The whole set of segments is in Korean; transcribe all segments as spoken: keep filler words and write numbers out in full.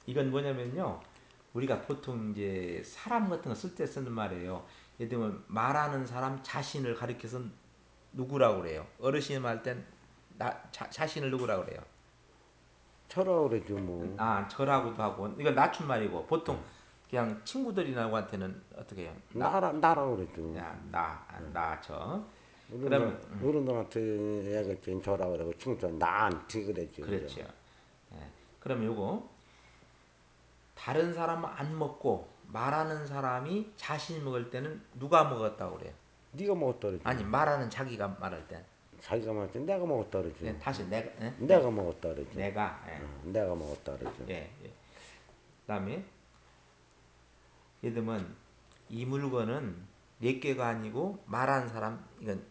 이건 뭐냐면요. 우리가 보통 이제 사람 같은 거 쓸 때 쓰는 말이에요. 예를 들면 말하는 사람 자신을 가리켜서 누구라고 그래요. 어르신이 말 땐 나 자신을 누구라고 그래요. 저라 그러죠 뭐. 아, 저라고도 하고. 이건 낮춤말이고 보통 그냥 친구들이나한테는 어떻게 해요? 나, 나라 나라 그러죠. 야, 나, 나, 저. 어른들 그러면 음, 어른들한테 애가 저라 그러고 친구들 나한테 그랬죠 이제. 그렇죠. 예. 그럼 요거 다른 사람은 안 먹고 말하는 사람이 자신이 먹을 때는 누가 먹었다고 그래요? 네가 먹었다 아니 그러죠. 말하는 자기가 말할 때. 자기가 먹을 때 내가 먹었다 예, 그러죠. 다시 내가 예? 내 내가 먹었다 그러죠. 내가 예. 어, 내가 먹었다 그러죠. 예, 예. 그다음에 예를 들면 이 물건은 내 개가 아니고 말하는 사람 이건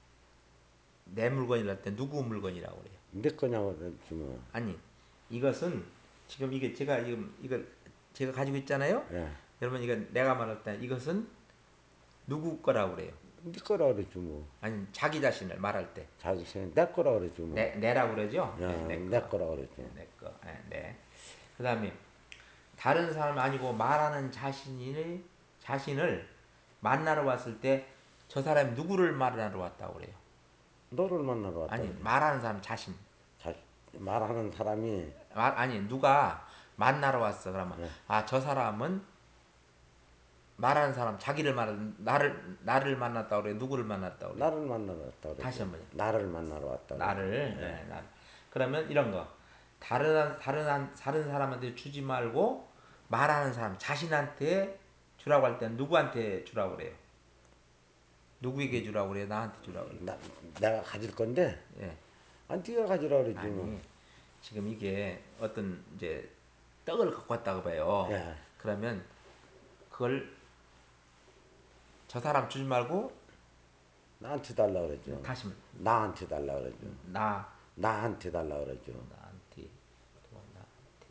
내 물건이랄 때 누구 물건이라고 그래요. 내 거냐고 그러지 뭐. 아니 이것은 지금 이게 제가 지금 이걸 제가 가지고 있잖아요. 예. 여러분 이거 내가 말할 때 이것은 누구 거라고 그래요. 네 거라 그러지 뭐. 아니 자기 자신을 말할 때 자기 생내 거라 그러지 뭐. 내, 내라고 그러죠. 야, 네, 내 내 거. 거라 그러죠. 네, 내 거. 네, 네. 그다음에 다른 사람 아니고 말하는 자신이 자신을 만나러 왔을 때 저 사람이 누구를 만나러 왔다고 그래요. 너를 만나러 왔다 아니 그래. 말하는 사람 자신. 자, 말하는 사람이 말 아니 누가 만나러 왔어. 그러면 예, 아 저 사람은 말하는 사람 자기를 말 나를 나를 만났다고 그래. 누구를 만났다고 그래. 나를 만나러 왔다 다시 그러죠. 한번요. 나를 만나러 왔다 그러죠. 나를 예. 예, 나. 그러면 이런 거 다른 한- 다른 한- 다른 사람한테 주지 말고 말하는 사람 자신한테 주라고 할 때는 누구한테 주라고 그래요? 누구에게 주라고 그래요? 나한테 주라고 그래요? 나, 내가 가질 건데 예. 안 네가 가지라 그러지 뭐. 아니 지금 이게 어떤 이제 떡을 갖고 왔다고 봐요. 예. 그러면 그걸 저 사람 주지 말고 나한테 달라 그러죠. 다시 나한테 달라 그러죠. 나 나한테 달라 그러죠. 나한테 또 나한테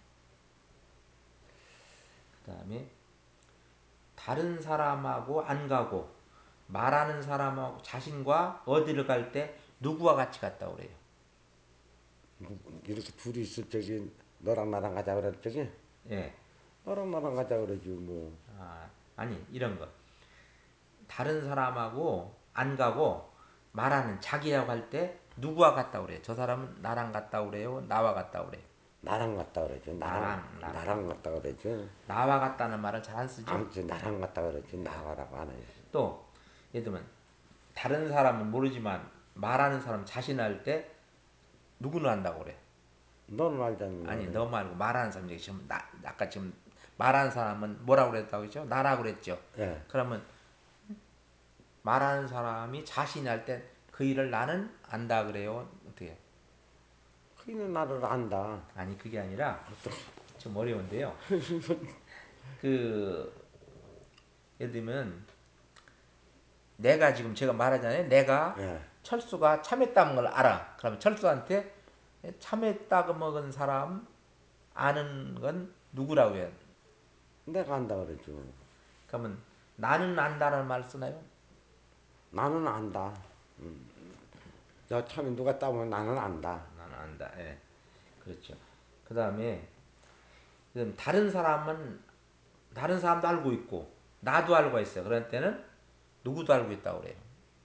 그다음에 다른 사람하고 안 가고 말하는 사람하고 자신과 어디를 갈 때 누구와 같이 갔다 그래요. 이렇게 둘이 있을 적에 너랑 나랑 가자 그럴 적에 예. 너랑 나랑 가자 그러죠 뭐. 아, 아니 이런 거. 다른 사람하고 안 가고 말하는 자기라고 할 때 누구와 같다 그래요. 저 사람은 나랑 같다 그래요. 나와 같다 그래요. 나랑 갔다 그러죠. 나랑 나랑 나랑 나랑 갔다 그러죠. 나와 같다는 말을 잘 안 쓰죠. 아무튼 나랑 갔다 그러죠. 나가라고 안 해요. 또 예를 들면 다른 사람은 모르지만 말하는 사람 자신할 때 누구는 안다고 그래. 너는 알자는 아니 말이에요. 너 말고 말하는 사람 얘기 지금 나 아까 지금 말하는 사람은 뭐라고 그랬다고 했죠? 나라고 그랬죠. 예. 그러면 말하는 사람이 자신이 할 때 그 일을 나는 안다 그래요. 어떻게? 그이는 나를 안다. 아니 그게 아니라 좀 어려운데요. 그 예를 들면 내가 지금 제가 말하잖아요. 내가 예. 철수가 참했다는 걸 알아. 그러면 철수한테 참했다 먹은 사람 아는 건 누구라고 해요? 내가 안다 그러죠. 그러면 나는 안다는 말 쓰나요? 나는 안다. 저 처음에 누가 따보면 나는 안다. 나는 안다. 예. 그렇죠. 그 다음에 다른 사람은 다른 사람도 알고 있고 나도 알고 있어요. 그럴 때는 누구도 알고 있다고 그래요.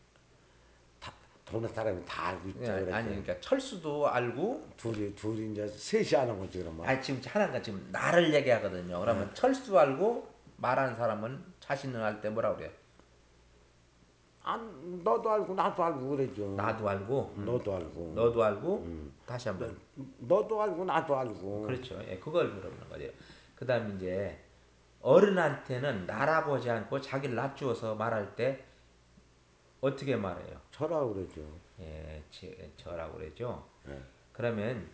도는 사람이 다 알고 예, 있죠. 아니 그러죠. 그러니까 철수도 알고 둘이 둘이 이제 셋이 하는 거지 그러면. 아니 지금 하나가 지금 나를 얘기하거든요. 예. 그러면 철수 알고 말하는 사람은 자신을 할 때 뭐라 그래요? 안 너도 알고 나도 알고 그러죠. 나도 알고 음, 너도 알고. 너도 알고 음. 다시 너, 한번 너도 알고 나도 알고. 그렇죠. 예, 그걸 물어보는 거죠. 그다음 이제 어른한테는 나라고 하지 않고 자기를 낮추어서 말할 때 어떻게 말해요? 저라 그러죠. 예, 제, 저라고 그러죠. 예. 그러면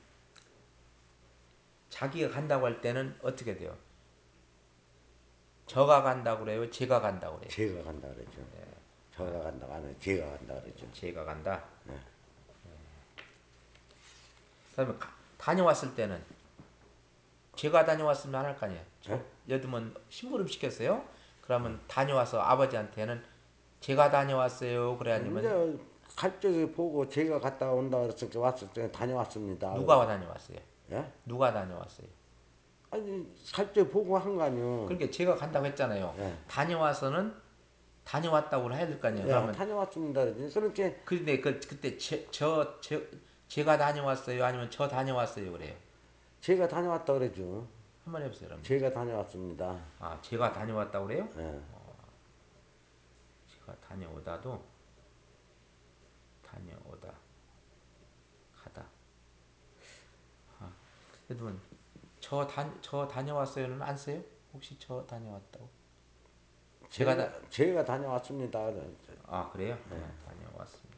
자기가 간다고 할 때는 어떻게 돼요? 저가 간다고 그래요? 제가 간다고 그래요? 제가 간다 그러죠. 저가 간다고 안 해. 제가 간다 그러죠. 제가 간다. 예. 그다음에 가- 다녀왔을 때는 제가 다녀왔으면 안 할 거 아니에요. 저 예? 예를 들면 심부름 시켰어요. 그러면 다녀와서 아버지한테는 제가 다녀왔어요. 그래 아니면 이제 갈 적에 보고 제가 갔다 온다 그랬을 때 왔을 때 다녀왔습니다. 누가 그래. 다녀왔어요? 예? 누가 다녀왔어요? 아니 살짝 보고 한 거 아니요. 그러니까 제가 간다고 했잖아요. 예. 다녀와서는 다녀왔다고 해야 될 거 아니에요. 예, 그러면 다녀왔습니다. 그렇게 근데 그 그때 제, 저, 저 제가 다녀왔어요. 아니면 저 다녀왔어요. 그래요. 제가 다녀왔다 그러죠. 한번 해보세요. 그럼. 제가 다녀왔습니다. 아 제가 다녀왔다고 그래요? 예. 제가 다녀오다도 다녀오다 가다. 아 그래도 저 다, 저 다녀왔어요는 안 써요? 혹시 저 다녀왔다고? 제가 다, 제가 제가 다녀왔습니다. 아 그래요? 아, 다녀왔습니다.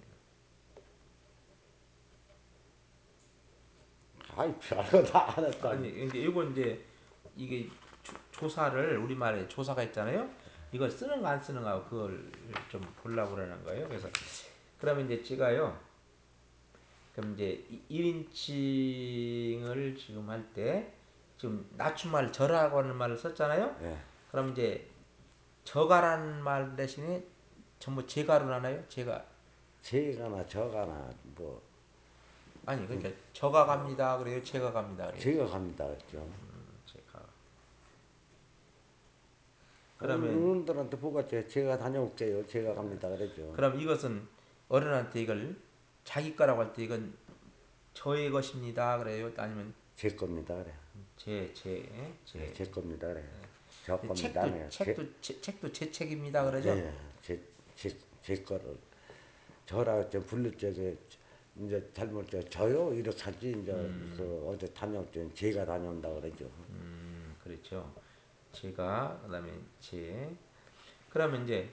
아이 별거 다 알았다. 아니 이제 이거 이제 이게 조, 조사를 우리말에 조사가 있잖아요. 이걸 쓰는가 안 쓰는가 그걸 좀 보려고 그러는 거예요. 그래서 그러면 이제 제가요. 그럼 이제 일 인칭을 지금 할 때 지금 낮춤말 저라고 하는 말을 썼잖아요. 예. 그럼 이제 저가라는 말 대신에 전부 제가로 나나요? 제가 제가나 저가나 뭐 아니 그러니까 저가 갑니다 그래요. 제가 갑니다 그래요. 제가 갑니다 그랬죠. 제가 그러면 어른들한테 보고죠. 제가 다녀올게요. 제가 갑니다 그랬죠. 그럼 이것은 어른한테 이걸 자기 거라고 할 때 이건 저의 것입니다 그래요. 아니면 제 겁니다 그래. 제 제 예, 제 제 겁니다 그래. 저 겁니다 책도 네. 제, 책도 제, 책도 제 책입니다 그러죠. 예, 제, 제, 제 거를 저라 좀 부를 적에 이제 잘못 저 저요 이렇게 하지 이제 그 어디 다녀올 때 제가 다녀온다 그러죠. 음 그렇죠. 제가 그다음에 제 그러면 이제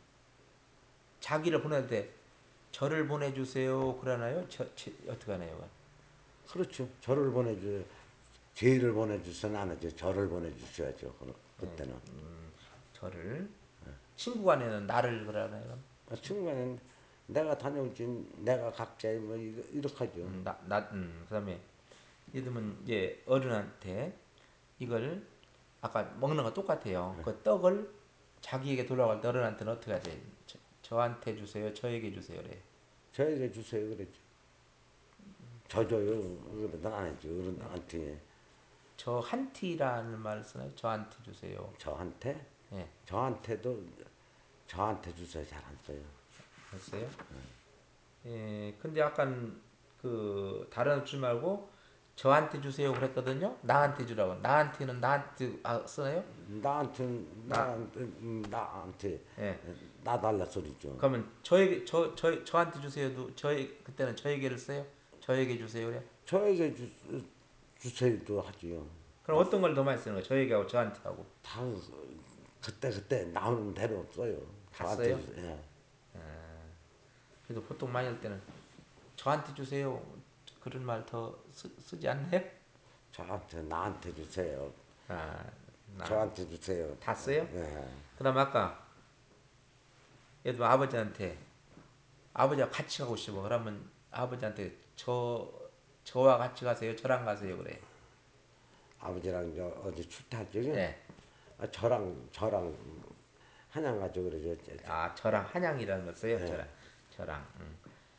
자기를 보낼 때 저를 보내주세요 그러나요? 저, 제, 어떻게 하나요? 그렇죠. 저를 보내주 제를 보내주서는 안 하죠. 저를 보내주셔야죠. 그- 네, 그때는 음, 저를 친구 간에는 나를 그러나요? 아, 친구는 내가 다녀올지 내가 각자 뭐 이거- 이렇게 하죠. 음, 나, 나, 음, 그다음에 예를 들면 이제 어른한테 이걸 아까 먹는 거 똑같아요. 그 떡을 자기에게 돌아갈 때 어른한테는 어떻게 하세요? 저, 저한테 주세요. 저에게 주세요. 그래. 저에게 주세요 그랬죠. 저 줘요. 그러든 안 했죠. 어른한테 저 한 티라는 말을 쓰나요? 저한테 주세요. 저한테 예, 저한테도 저한테 주세요 잘 안 써요. 됐어요? 예, 근데 약간 그 다른 줄 말고 저한테 주세요 그랬거든요. 나한테 주라고. 나한테는 나한테 아, 쓰나요? 나한테 나, 나한테 음, 나한테 예. 나 달라 소리죠. 그러면 저에게 저, 저 저한테 주세요도 저희 그때는 저에게를 써요. 저에게 주세요 그래. 저에게 주, 주세요도 하지요. 그럼 어떤 걸 더 많이 쓰는 거예요? 저에게 하고 저한테 하고 다 그때 그때 나오는 대로 써요. 다 저한테 써요? 주세요. 예. 그래도 보통 많이 할 때는 저한테 주세요 그런 말 더 쓰지 않나요? 저한테 나한테 주세요. 아, 나 저한테 주세요. 다 써요? 예. 그다음 아까 예를 들면 아버지한테 아버지와 같이 가고 싶어 그러면 아버지한테 저 저와 같이 가세요 저랑 가세요 그래. 아버지랑 저 어디 출퇴할 적에 예. 아, 저랑 저랑 한양 가죠 그러죠. 아 저랑 한양이라는 걸 써요. 예. 저랑 저랑. 음.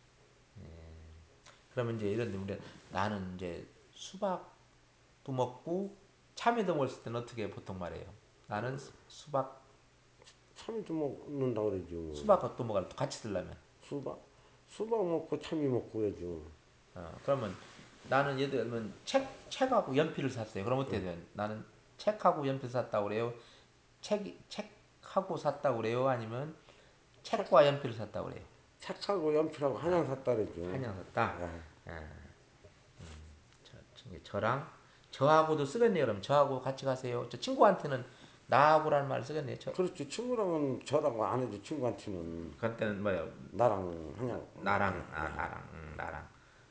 그러면 이제 이런 우리 나는 이제 수박도 먹고 참외도 먹을 때는 어떻게 보통 말해요? 나는 수- 수박 참이도 먹는다 그러죠. 수박도 먹을 같이 쓰려면 수박 수박 먹고 참이 먹고 그러죠. 어, 그러면 나는 예를 들면 책 책하고 연필을 샀어요. 그럼 어떻게 돼요? 나는 책하고 연필 샀다고 그래요. 책 책하고 샀다고 그래요. 아니면 책 책과 연필을 샀다고 그래요. 책하고 연필하고 한양 샀다 그러죠. 한양 샀다. 예. 저, 저- 저랑 저하고도 쓰겠네요. 그럼 저하고 같이 가세요. 저 친구한테는 나하고라는 말을 쓰겠네요. 저 그렇지 친구랑은 저라고 안 해도 친구한테는 그때는 뭐예요? 나랑 그냥 나랑 아 나랑 음, 나랑.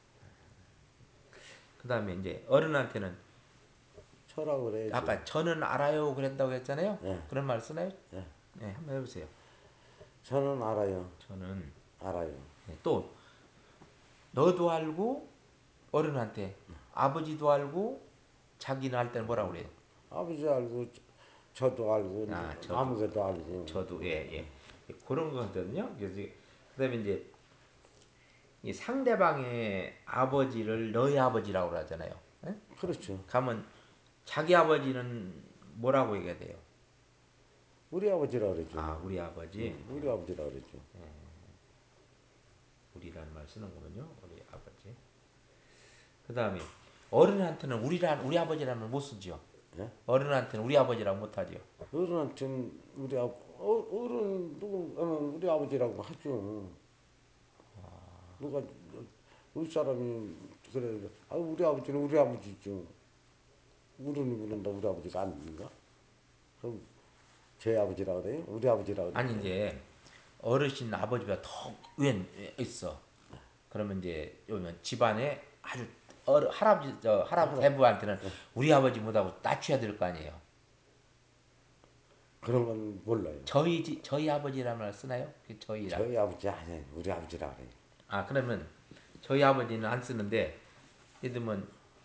그다음에 이제 어른한테는 저라고 그래야지. 아까 저는 알아요 그랬다고 했잖아요. 예, 그런 말 쓰나요? 예. 네, 한번 해보세요. 저는 알아요. 저는 알아요. 네, 또 너도 알고 어른한테 아버지도 알고 자기는 할 때는 뭐라고 그래요? 아버지 알고 저- 도 알고 아 저도 아무개도 알고 저도 예예 그런 거거든요. 그래서 그다음에 이제 이 상대방의 아버지를 너희 아버지라고 하잖아요. 예? 그렇죠. 가면 자기 아버지는 뭐라고 얘기해야 돼요? 우리 아버지라 그러죠. 아, 우리 아버지. 응, 우리 아버지라 그러죠. 우리라는 말 쓰는 거군요. 우리 아버지. 그 다음에 어른한테는 우리란 우리 아버지라는 말 못 쓰죠. 예? 어른한테는 우리 아버지라고 못 하죠. 어른한테는 우리 아 어, 어른 누구 어, 우리 아버지라고 하죠. 누가 우리 사람이 그래 아 우리 아버지는 우리 아버지죠. 우리는 그런다 우리 아버지가 아닌가? 그럼 제 아버지라 그래요? 우리 아버지라 아니 그래요? 이제 어르신 아버지가 더 왼 있어. 그러면 이제 요면 집안에 아주 어르, 할아버지 저 할아버지 대부한테는 우리 아버지 못하고 낮춰야 될 거 아니에요. 그런 건 몰라요. 저희 지- 저희 아버지라는 말 쓰나요? 그 저희라. 저희 아버지 아니에요. 우리 아버지라 그래요. 아 그러면 저희 아버지는 안 쓰는데 예를 들면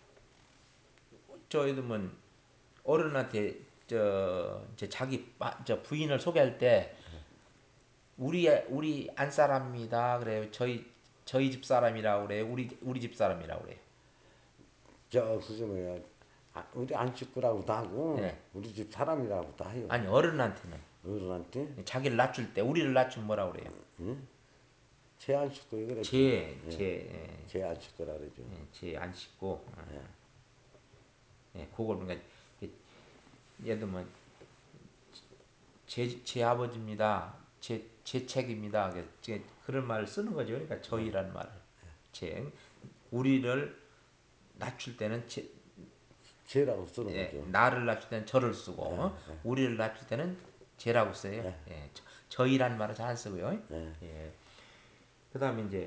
저 예를 들면 어른한테 저 이제 자기 바- 저 부인을 소개할 때 우리 우리 안 사람입니다. 그래요. 저희 저희 집 사람이라고 그래요. 우리 우리 집 사람이라고 그래요. 저 그게 뭐야? 아, 우리 안식구라고도 하고 예. 우리 집 사람이라고도 해요. 아니 어른한테는 어른한테 자기를 낮출 때 우리를 낮추면 뭐라고 그래요? 제 안식구 그랬죠. 제, 예, 제, 예, 제 안식구라 그러죠. 예, 제안 씻고, 어, 예, 그걸 그러니까 예를 들면 제, 제 아버지입니다. 제, 제 책입니다. 그- 제- 그런 말을 쓰는 거죠. 그러니까 저희라는 말을. 제, 우리를 낮출 때는 제, 제라고 쓰는 예, 거죠. 나를 낮출 때는 저를 쓰고, 어? 우리를 낮출 때는 제라고 써요. 예, 저, 저희라는 말을 잘 안 쓰고요. 예, 예. 그 다음에 이제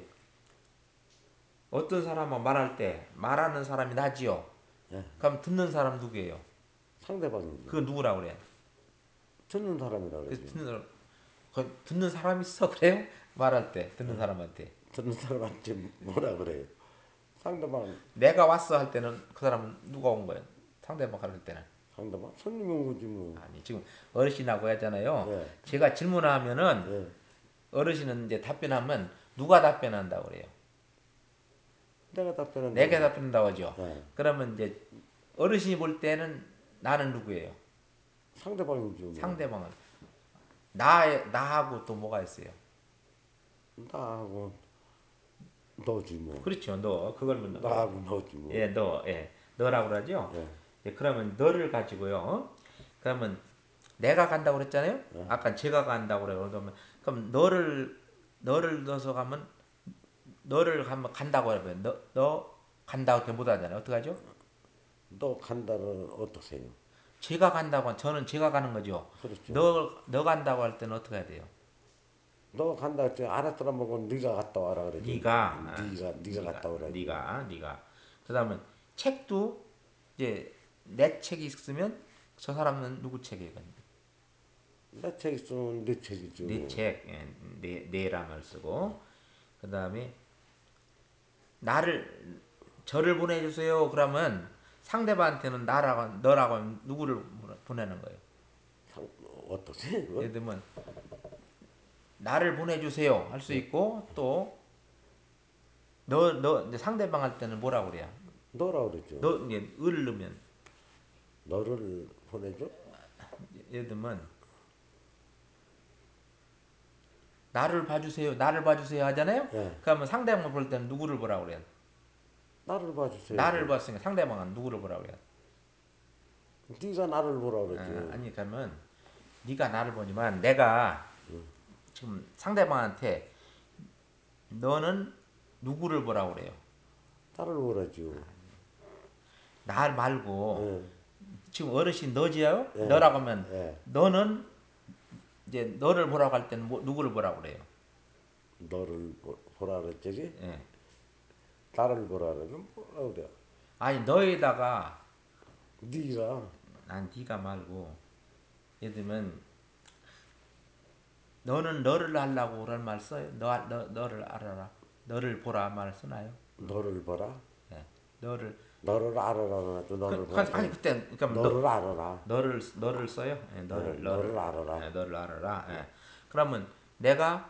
어떤 사람하고 말할 때 말하는 사람이 나지요. 예. 그럼 듣는 사람 누구예요? 상대방이죠. 그거 누구라고 그래? 듣는 사람이라 그 그러죠. 듣는 사람, 그 듣는 사람 있어 그래요? 말할 때 듣는 사람한테 듣는 사람한테 뭐라 그래요? 상대방 내가 왔어 할 때는 그 사람은 누가 온 거예요? 상대방 가를 때는 상대방 손님이 온 거지 뭐. 아니 지금 어르신하고 하잖아요. 예, 제가 질문하면은 예. 어르신은 이제 답변하면 누가 답변한다고 그래요? 내가 답변한다고. 내가 답변한다고 하죠. 예. 그러면 이제 어르신이 볼 때는 나는 누구예요? 상대방이죠 뭐. 상대방은 나 나하고 또 뭐가 있어요? 나하고 너지 뭐. 그렇죠. 너 그걸 묻는 거예요. 나하고 너지 뭐. 예, 너, 예, 너라고 그러죠. 예, 예, 그러면 너를 가지고요. 어? 그러면 내가 간다고 그랬잖아요. 아까 제가 간다고 그래요. 그러면 그럼 너를 너를 넣어서 가면 너를 가면 간다고 하면 너, 너 간다고 이렇게 못 하잖아요. 어떡 하죠? 너 간다는 어떠세요? 제가 간다고 하면 저는 제가 가는 거죠. 그렇죠. 너, 너 간다고 할 때는 어떻게 해야 돼요? 너 간다 할때 알았더라 먹고 네가 갔다 와라 그러지. 네가, 아, 네가 네가 갔다 오라지. 네가, 네가. 그다음에 책도 이제 내 책이 있으면 저 사람은 누구 책이에요? 내 책 있으면 네 책이죠. 네 책, 예, 네, 네랑을 쓰고 그 다음에 나를 저를 보내주세요. 그러면 상대방한테는 나라고 너라고 하면 누구를 보내는 거예요? 상, 어떠세요? 예를 들면 나를 보내주세요 할 수 있고 또 너 너 상대방 할 때는 뭐라고 그래요? 너라 그러죠. 너 이제 을 넣으면 너를 보내줘? 예를 들면 나를 봐주세요, 나를 봐주세요 하잖아요. 예. 그러면 상대방 볼 때는 누구를 보라고 그래요? 나를 봐주세요. 나를 봤으니까 상대방은 누구를 보라고 그래요? 네가 나를 보라 아, 그러죠. 아니 그러면 네가 나를 보지만 내가 지금 상대방한테 너는 누구를 보라고 그래요? 나를 보라죠. 나 말고 예, 지금 어르신 너지요? 예, 너라고 하면 예. 너는 이제 너를 보라고 할 때는 뭐, 누구를 보라고 그래요? 너를 보- 보라 그랬지? 예. 나를 보라 그러면 뭐라 그래? 아니 너에다가 네가 난 네가 말고 예를 들면 너는 너를 하려고 그런 말 써요? 너, 너 너를 알아라. 너를 보라 말 쓰나요? 너를 보라. 예. 너를 너를 알아라. 또 너를 그, 보라. 그, 아니 그때 그러니까 너 너를 알아라. 너를 너를 써요? 예, 예, 너를 너를 너를 알아라. 예, 너를 알아라. 예. 그러면 내가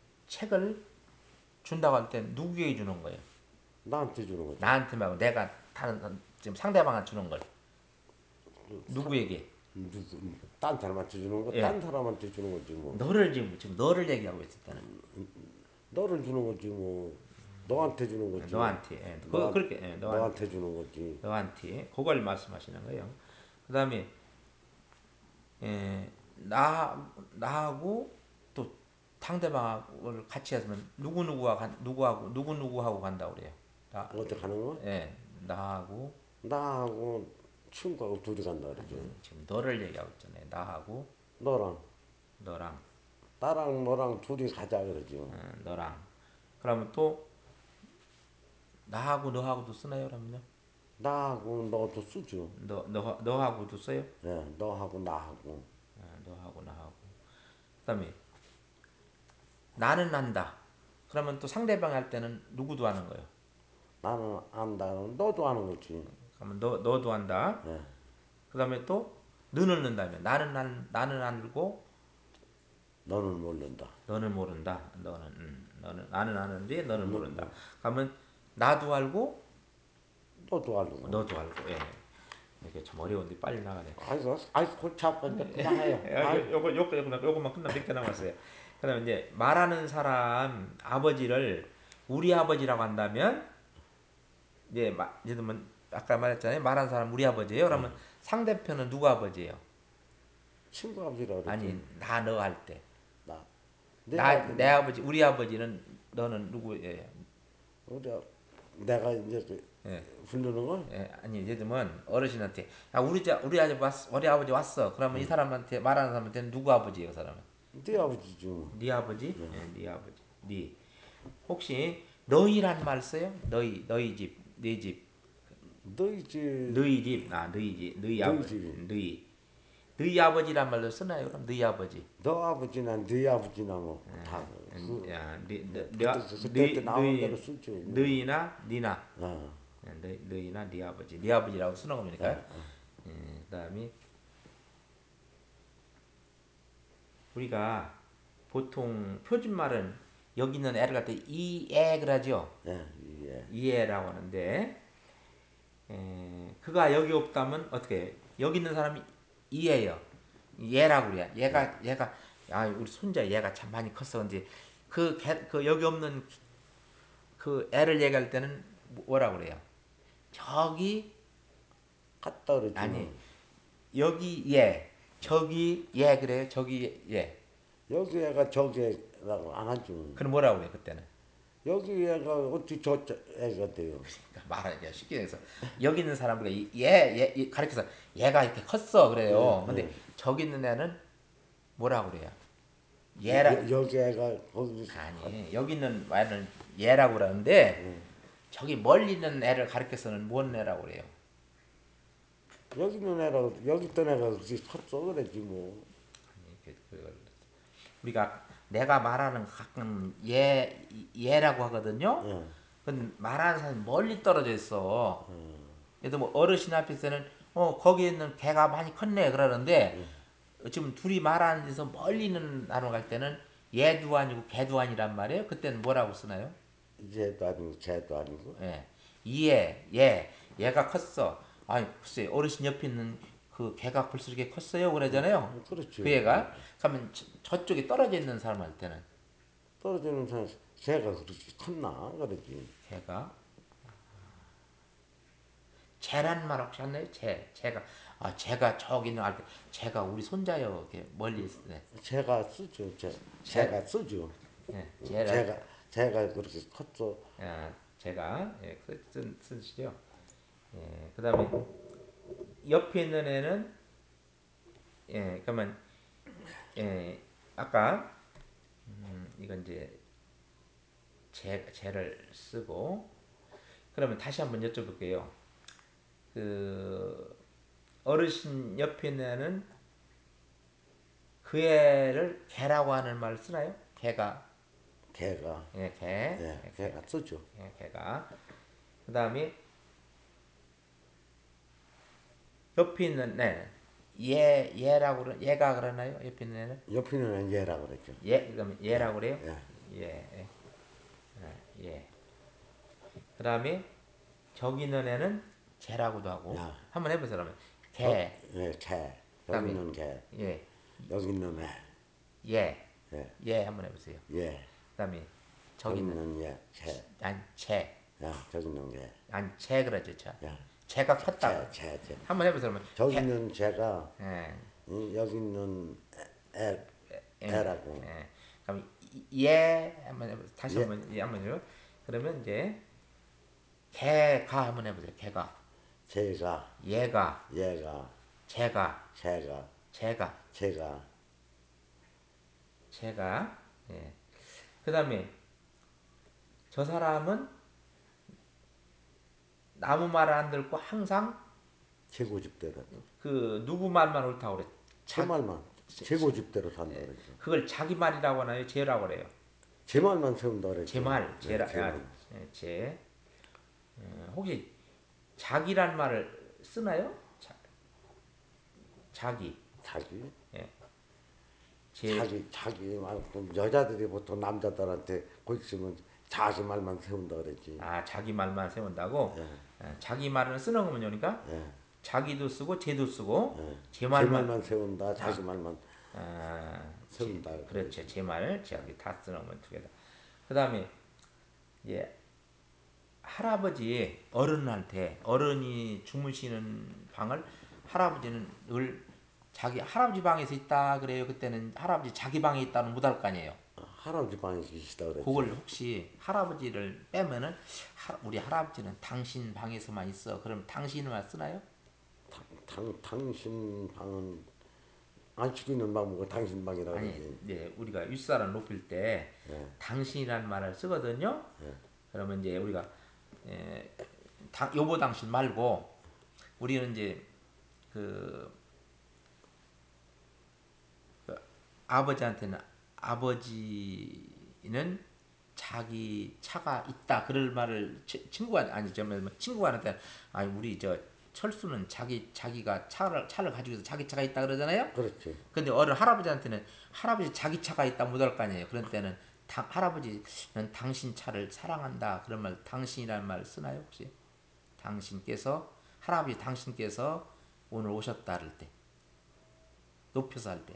책을 준다고 할 때 누구에게 주는 거예요? 나한테 주는 거죠. 나한테 말고 내가 다른 지금 상대방한테 주는 걸 누구에게? 누구 딴 사람한테 주는 거, 예. 딴 사람한테 주는 거지 뭐. 너를 지금 지금 너를 얘기하고 있었다는. 너를 주는 거지 뭐. 너한테 주는 거지. 너한테. 예. 그 너한, 그렇게 예, 너한테 너한테 주는 거지. 너한테 그걸 말씀하시는 거예요. 그다음에 예, 나 나하고 또 상대방을 같이 했으면 누구 누구와 간 누구하고 누구 누구하고 간다 그래요. 나 어디 가는 거? 예, 나하고 나하고 친구하고 둘이 간다 그러지. 지금 너를 얘기하고 있잖아요. 나하고 너랑 너랑 나랑 너랑 둘이 가자 그러지. 어, 너랑 그러면 또 나하고 너하고도 쓰나요? 그러면요? 나하고 너도 쓰죠. 너, 너, 너하고도 써요? 예, 너하고 나하고. 어, 너하고 나하고 그다음에 나는 안다. 그러면 또 상대방 할 때는 누구도 하는 거예요. 나는 안다. 너도 하는 거지. 그러면 너, 너도 한다. 예, 그다음에 또 너는 는다면 나는 안, 나는 알고 너는 모른다. 너는 모른다. 너는 음, 너는 나는 아는데 너는 너, 모른다. 너, 그러면 나도 알고 너도 알고. 너도 알고. 예. 이게 좀 어려운데 빨리 나가네. 아이고, 아이고, 골치 아프니까 그만해요. 야, 아이, 요- 요거 요거 요거 요거만 끝나면 몇 개 남았어요. 그다음에 이제 말하는 사람 아버지를 우리 아버지라고 한다면 이제 마, 예를 들면 아까 말했잖아요. 말하는 사람 우리 아버지예요. 그러면 상대편은 누구 아버지예요? 친구 아버지라 그랬지. 아니 나 너 할 때. 나, 내 나 내 아버지는, 아버지 우리 아버지는 너는 누구예요? 우리, 아- 내가 이제 그 예. 부르는 거? 예, 아니 예를 들면 어르신한테 야 우리 자 우리 아버지 왔어 우리 아버지 왔어 그러면 이 사람한테 말하는 사람한테는 누구 아버지예요 그 사람은 네 아버지지 뭐. 네 아버지 예, 네 아버지 네 혹시 너희란 말 써요 너희 너희 집네집 너희 집, 너희 집아 너희 집 너희 너희 아버지 집이. 너희 너희 아버지란 말로 쓰나요 그럼 너희 아버지 너 아버지나 네 아버지나 뭐, 다, 음, 그, 야, 네, 네, 뭐, 네, 그때, 그때 때 네, 나오는 대로 네, 쓰죠. 뭐. 너희나 니나 어, 예, 너희, 너희나 네 아버지 네 아버지라고 쓰는 겁니까? 어, 예, 그다음에 우리가 보통 표준말은 여기 있는 애를 갖다 이애 그러죠. 예, 예. 이애라고 하는데 에, 그가 여기 없다면 어떻게 해요? 여기 있는 사람이 이애예요. 얘라고 그래요. 얘가 얘가 아 우리 손자 얘가 참 많이 컸어. 근데 그, 개, 그 여기 없는 그 애를 얘기할 때는 뭐라고 그래요? 저기 갔다 그러지 아니 뭐. 여기 얘 저기 얘 그래요. 저기 얘 여기 애가 저기 애라고 안 하죠. 그럼 뭐라고 그래요 그때는? 여기 애가 어떻게 저 애가 돼요? 그러니까 말하기가 쉽게 해서 여기 있는 사람을 얘, 얘, 가르쳐서 얘가 이렇게 컸어 예, 그래요. 근데 예. 저기 있는 애는 뭐라고 그래요? 얘라 여, 여기 애가 거기 아니 여기 있는 애는 얘라고 그러는데 저기 멀리 있는 애를 가르쳐서는 뭔 애라고 그래요? 여기 있는 애라고 여기 있던 애가 그렇게 컸어 그랬지 뭐. 이렇게 그걸 우리가 내가 말하는 거 가끔 얘 얘라고 하거든요. 예. 근데 말하는 사람이 멀리 떨어져 있어. 그래도 뭐 어르신 앞에서는 어 거기 있는 개가 많이 컸네 그러는데 지금 둘이 말하는 데서 멀리 있는 나눠 갈 때는 얘도 아니고 걔도 아니란 말이에요. 그때는 뭐라고 쓰나요? 쟤도 아니고 쟤도 아니고. 예. 얘, 얘, 얘가 컸어. 아니, 글쎄, 어르신 옆에 있는 그 개가 벌써 이렇게 컸어요. 그러잖아요. 그렇죠. 그 애가. 그러면 저, 저쪽에 떨어져 있는 사람 할 때는 떨어지는 사람 쟤가 그렇게 컸나 그러지. 걔가. 쟤란 말 혹시 안 나요? 쟤, 쟤가. 아, 쟤가 저기 있는 할 때, 쟤가 우리 손자요. 이렇게 멀리 있을 때. 쟤가 쓰죠. 쟤 쟤, 쟤가 쓰죠. 예, 쟤란, 쟤가 쟤가 그렇게 컸어. 아, 제가, 예, 그 쓴, 쓰시죠. 예, 그 다음에 옆에 있는 애는, 예, 그러면, 예, 아까, 음, 이건 이제 제, 제를 쓰고 그러면 다시 한번 여쭤볼게요. 그 어르신 옆에 있는 애는 그 애를 개라고 하는 말을 쓰나요? 개가 걔가 예, 개, 예, 예, 개, 걔가 쓰죠. 예, 개가 그 다음에 옆에 있는 애 얘, 얘라고 그러, 얘가 그러나요? 옆에 있는 애는 옆에 있는 얘라 그랬죠. 얘, 그러면 예, 얘라고 그래요? 예. 예, 예, 예. 그 다음에 저기 있는 애는 개라고도 하고. 야. 한번 해보세요. 그러면 저, 개. 예, 개. 여기 그다음에 있는 개. 예, 여기 있는 애. 예, 예. 예 한번 해보세요. 예. 그다음에 저기 저기 있는 있는 예. 개. 안채, 야, 저기 있는 개. 안채 그러죠, 차. 야. 채가 개, 컸다고. 개, 개. 한번 해보세요. 그러면 저기 개. 있는 개가 예, 이, 여기 있는 애, 예, 애라고. 예. 그럼 이- 예 한번 해보세요. 다시 예. 한번 예 한번 해요. 그러면 이제 개가 한번 해보세요. 개가, 제가, 얘가, 얘가, 제가, 제가, 제가, 제가. 제가. 예. 그다음에 저 사람은 아무 말 안 듣고 항상 제 고집대로. 그 누구 말만 옳다고 그래. 제 자, 말만. 제 고집대로 산다 그랬죠. 그걸 자기 말이라고 하나요? 제라고 그래요. 제 말만 세운다 제 그랬죠. 말, 네, 제라. 제 아, 말. 예, 제. 어, 혹시 자기란 말을 쓰나요? 자, 자기. 자기? 예. 제. 자기, 자기 말고 여자들이 보통 남자들한테 곧 있으면 자기 말만 세운다 그랬지. 아, 자기 말만 세운다고? 예, 예, 자기 말을 쓰는 거면 그러니까 예, 자기도 쓰고 쟤도 쓰고 예. 제 제 말만. 말만 세운다, 자기 말만 아, 제, 세운다. 그렇죠. 그랬지. 제 말, 자기 다 쓰는 거면 두 개다. 그다음에 예, 할아버지 어른한테 어른이 주무시는 방을 할아버지는 늘 자기 할아버지 방에서 있다 그래요. 그때는 할아버지 자기 방에 있다는 못 할 거 아니에요. 아, 할아버지 방에 계시다 그랬지. 그걸 혹시 할아버지를 빼면은 하- 우리 할아버지는 당신 방에서만 있어. 그럼 당신만 쓰나요? 당, 당, 당신 방은 안 쓰고 있는 방 보고 당신 방이라 아니, 그러지. 네, 우리가 윗사람 높일 때 예, 당신이라는 말을 쓰거든요. 예. 그러면 이제 우리가 에, 당, 여보 당신 말고 우리는 이제 그, 그 아버지한테는 아버지는 자기 차가 있다 그럴 말을 치- 친구가 아니 저 뭐, 친구가 한테 아니 우리 저 철수는 자기 자기가 차를 차를 가지고 있어 자기 차가 있다 그러잖아요. 그렇지. 근데 어른 할아버지한테는 할아버지 자기 차가 있다 못할 거 아니에요. 그런 때는 다, 할아버지는 당신 차를 사랑한다 그런 말 당신이라는 말 쓰나요 혹시? 당신께서 할아버지 당신께서 오늘 오셨다 할 때 높여서 할 때.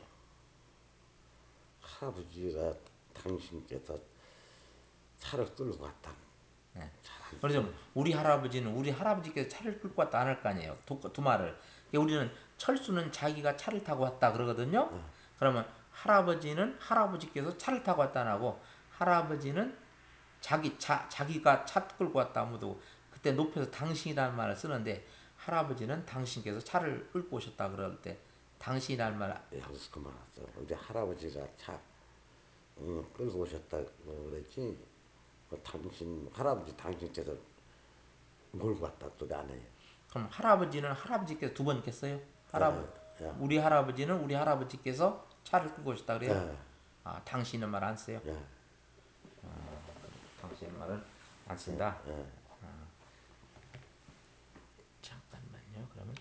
할아버지가 당신께서 차를 끌고 갔다. 예. 잘안 그래서 우리 할아버지는 우리 할아버지께서 차를 끌고 왔다 안 할 거 아니에요. 두, 두 말을. 그러니까 우리는 철수는 자기가 차를 타고 왔다 그러거든요. 그러면 할아버지는 할아버지께서 차를 타고 왔다 안 하고 할아버지는 자기 차 자기가 차 끌고 왔다 아무도 그때 높여서 당신이라는 말을 쓰는데 할아버지는 당신께서 차를 끌고 오셨다 그럴 때 당신이라는 말. 여기서 그만 왔어. 우리 할아버지가 차 응, 끌고 오셨다고 그랬지. 그 당신 할아버지 당신께서 몰고 갔다 소리 안 해요. 그럼 할아버지는 할아버지께서 두 번 있겠어요? 할아버 예, 예, 우리 할아버지는 우리 할아버지께서 차를 끌고 오셨다 그래요? 예, 아, 당신은 말 안 써요? 예, 당신은 말은 안 쓴다. 예.